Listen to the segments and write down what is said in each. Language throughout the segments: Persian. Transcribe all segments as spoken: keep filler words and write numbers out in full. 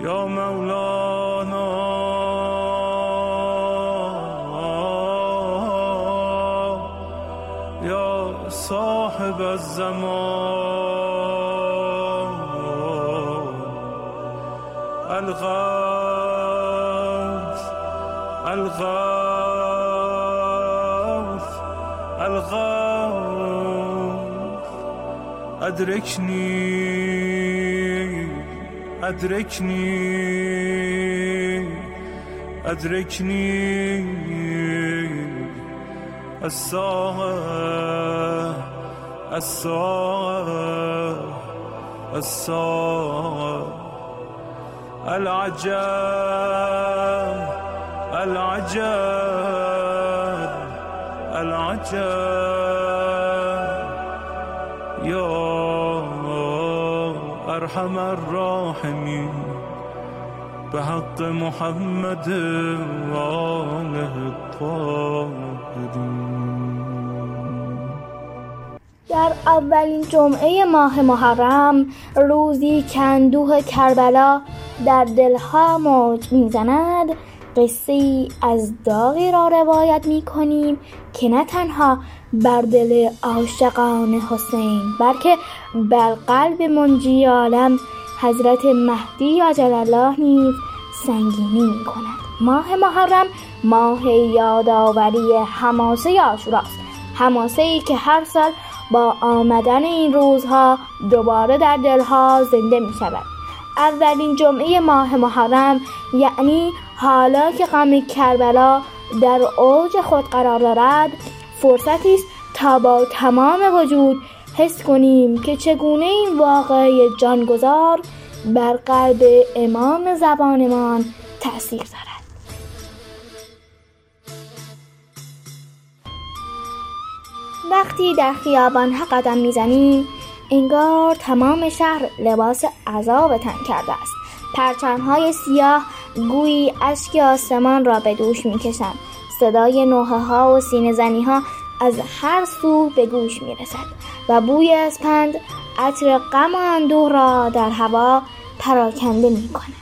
یا مولانا یا صاحب الزمان الغوث الغوث الغوث ادرکنی ادرکنی ادرکنی الساعة الساعة الساعة العجب العجب العجب يا ارحم الراحمين بحق محمد و آله الطاهرین. در اولین جمعه ماه محرم، روزی که اندوه کربلا در دلها موج میزند، قصه‌ای از داغی را روایت می‌کنیم که نه تنها بر دل عاشقان حسین بلکه بر قلب منجی عالم حضرت مهدی عجل الله نیز سنگینی می‌کند. ماه محرم ماه یادآوری حماسه عاشوراست، حماسه‌ای که هر سال با آمدن این روزها دوباره در دلها زنده می‌شود. اولین جمعه ماه محرم یعنی حالا که غم کربلا در اوج خود قرار دارد، فرصتی است تا با تمام وجود حس کنیم که چگونه این واقعه جانگذار بر قلب امام زبانمان تأثیر دارد. وقتی در خیابان‌ها قدم می‌زنیم، انگار تمام شهر لباس عذاب تن کرده است. پرچم‌های سیاه گویی اشک آسمان را به دوش می‌کشند. صدای نوحه‌ها و سینه‌زنی‌ها از هر سو به گوش می‌رسد و بوی اسپند عطر غم و اندوه را در هوا پراکنده می‌کند.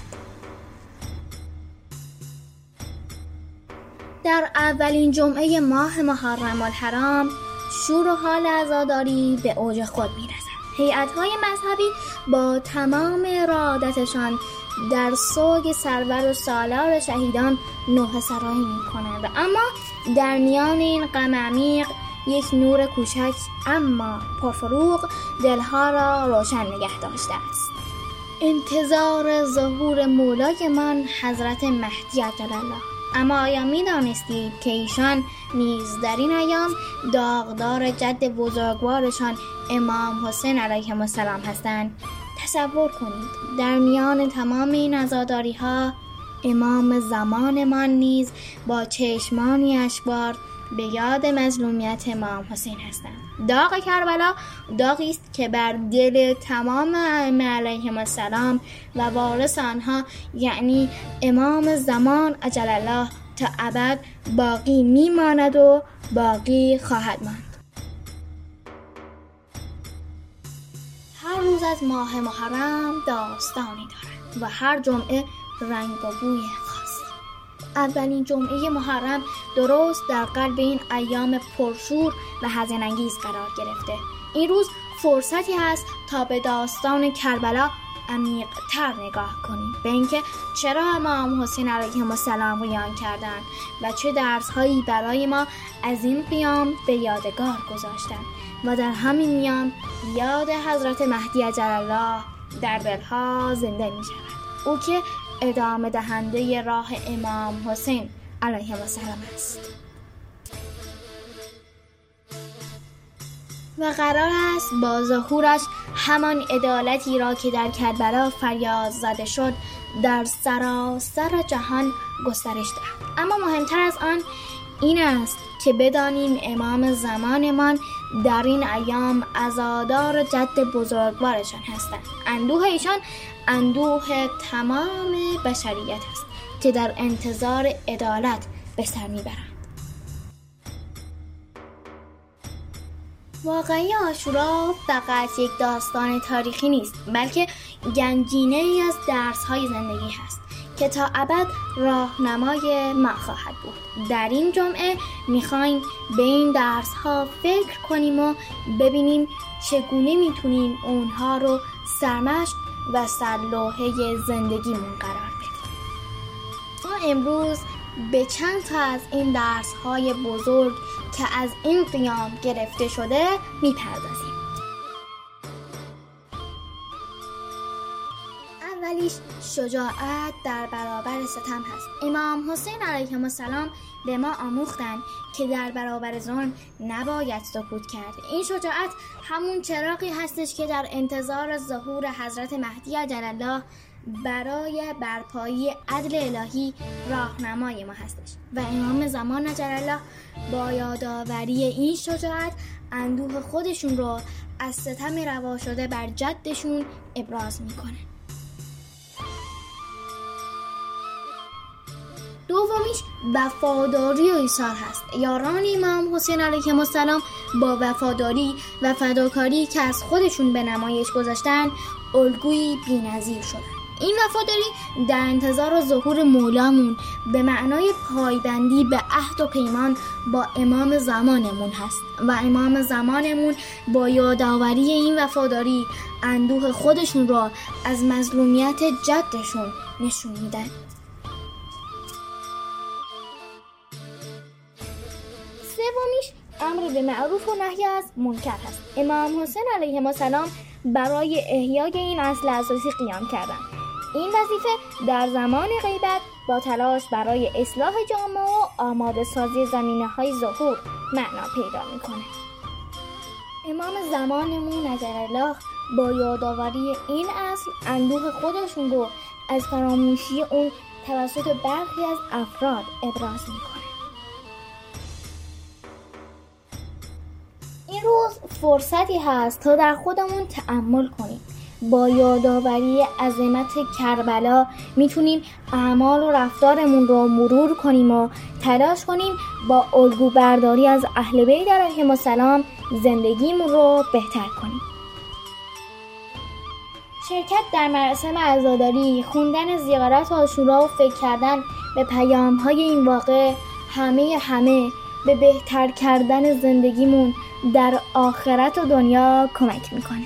در اولین جمعه ماه محرم الحرام، شور و حال عزاداری به اوج خود می‌رسد. هیئت‌های مذهبی با تمام ارادتشان در سوگ سرور و سالار شهیدان نوحه سرایی می‌کنند، اما در میان این غم عمیق یک نور کوچک اما پرفروغ دلها را روشن نگه داشته است. انتظار ظهور مولای من حضرت مهدی عجل الله. اما آیا می دانستید که ایشان نیز در این ایام داغدار جد بزرگوارشان امام حسین علیه السلام هستند؟ تصور کنید در میان تمام این عزاداری ها امام زمانمان نیز با چشمانی اشکبار به یاد مظلومیت امام حسین هستند. داغ کربلا داغی است که بر دل تمام ائمه علیهم السلام و وارث آنها یعنی امام زمان عجل الله تا ابد باقی میماند و باقی خواهد ماند. هر روز از ماه محرم داستانی دارد و هر جمعه رنگ و بوی خاصی. اولین جمعه محرم درست در قلب این ایام پرشور و حزین انگیز قرار گرفته. این روز فرصتی هست تا به داستان کربلا عمیق‌تر نگاه کنیم، به اینکه چرا امام حسین علیه السلام قیام کردند و چه درس‌هایی برای ما از این قیام به یادگار گذاشتند و در همین میان یاد حضرت مهدی عجل الله در دلها زنده می شود، او که ادامه دهنده راه امام حسین علیه السلام است و قرار است با ظهورش همان عدالتی را که در کربلا فریاد زده شد در سراسر جهان گسترش دهد. اما مهمتر از آن این است که بدانیم امام زمانمان در این ایام عزادار جد بزرگوارشان هستند. اندوه ایشان اندوه تمام بشریت است که در انتظار عدالت به سر میبرند. واقعی عاشورا فقط یک داستان تاریخی نیست، بلکه گنجینه ای از درس‌های زندگی هست که تا ابد راهنمای ما خواهد بود. در این جمعه میخوایم به این درس‌ها فکر کنیم و ببینیم چگونه میتونیم اونها رو سرمشق و سرلوحه زندگیمون قرار بدیم. ما امروز به چند تا از این درس‌های بزرگ که از این قیام گرفته شده میپردازیم. اولیش شجاعت در برابر ستم هست. امام حسین علیه السلام به ما آموختن که در برابر ظلم نباید سکوت کرد. این شجاعت همون چراغی هستش که در انتظار ظهور حضرت مهدی عجل الله برای برپایی عدل الهی راهنمای ما هستش و امام زمان عجل الله با یادآوری این شجاعت اندوه خودشون رو از ستم روا شده بر جدشون ابراز میکنه. دومیش وفاداری و ایثار هست. یاران امام حسین علیه السلام با وفاداری و فداکاری که از خودشون به نمایش گذاشتن الگویی بی‌نظیر شدن. این وفاداری در انتظار ظهور مولامون به معنای پایبندی به عهد و پیمان با امام زمانمون هست و امام زمانمون با یادآوری این وفاداری اندوه خودشون را از مظلومیت جدشون نشون میدن. سومیش امر به معروف و نهی از منکر هست. امام حسین علیه السلام برای احیای این اصل اساسی قیام کردند. این وظیفه در زمان غیبت با تلاش برای اصلاح جامعه و آماده سازی زمینه‌های ظهور معنا پیدا میکنه. امام زمانمون عجل الله با یادآوری این اصل اندوه خودشون رو از فراموشی اون توسط برخی از افراد ابراز میکنه. این روز فرصتی هست تا در خودمون تأمل کنیم. با یادآوری عظمت کربلا میتونیم اعمال و رفتارمون رو مرور کنیم و تلاش کنیم با الگو برداری از اهل بیت علیهم السلام زندگیمون رو بهتر کنیم. شرکت در مراسم عزاداری، خوندن زیارت عاشورا و فکر کردن به پیام‌های این واقعه همه همه به بهتر کردن زندگیمون در آخرت و دنیا کمک میکنه.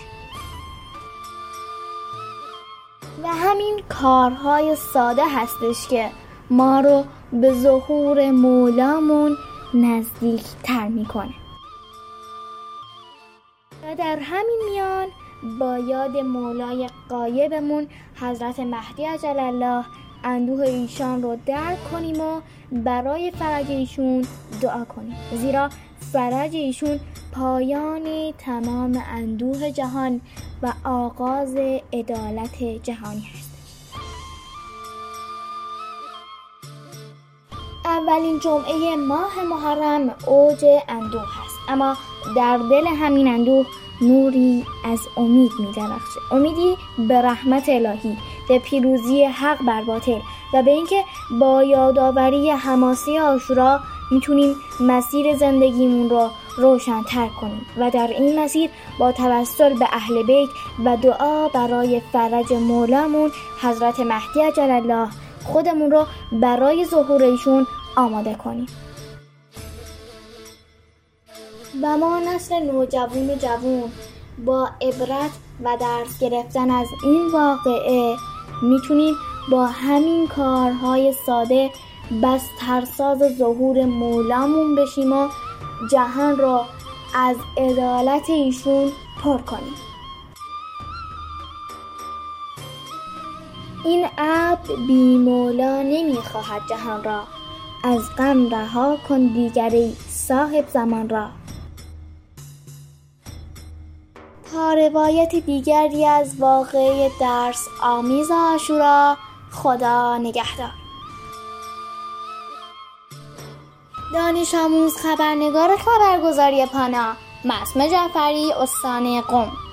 و همین کارهای ساده هستش که ما رو به ظهور مولامون نزدیک تر میکنه. و در همین میان با یاد مولای غایبمون حضرت مهدی عجل الله اندوه ایشان رو درک کنیم و برای فرج ایشون دعا کنیم، زیرا فرج ایشون پایان تمام اندوه جهان و آغاز عدالت جهانی هست. اولین جمعه ماه محرم اوج اندوه هست، اما در دل همین اندوه نوری از امید می درخشه. امیدی به رحمت الهی، به پیروزی حق بر باطل و به اینکه با یادآوری حماسی عاشورا میتونیم مسیر زندگیمون رو روشن‌تر کنیم و در این مسیر با توسل به اهل بیت و دعا برای فرج مولامون حضرت مهدی عجل الله خودمون رو برای ظهور ایشون آماده کنیم. و ما نسل نوجوان و جوان با عبرت و درس گرفتن از این واقعه میتونیم با همین کارهای ساده بسترساز ظهور مولامون بشیم و جهان را از عدالت ایشون پر کنیم. این عبد بی مولا نمیخواهد جهان را، از غم رها کن دیگری صاحب زمان را. تا روایت دیگری از واقعه درس آمیز عاشورا، خدا نگهدار. دانش آموز خبرنگار خبرگزاری پانا، معصومه جعفری، استان قم.